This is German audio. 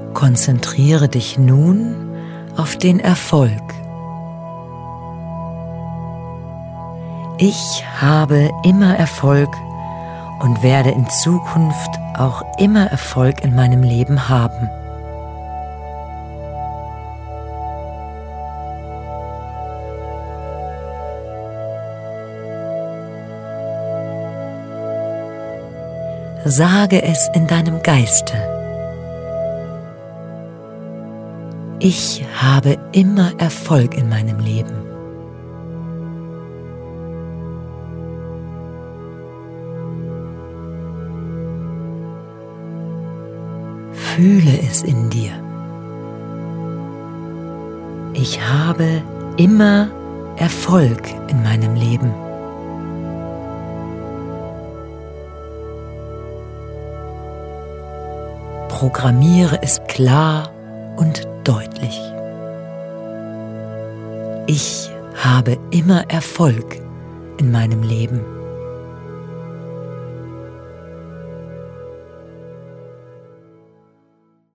Konzentriere dich nun auf den Erfolg. Ich habe immer Erfolg und werde in Zukunft auch immer Erfolg in meinem Leben haben. Sage es in deinem Geiste. Ich habe immer Erfolg in meinem Leben. Fühle es in dir. Ich habe immer Erfolg in meinem Leben. Programmiere es klar und deutlich. Ich habe immer Erfolg in meinem Leben.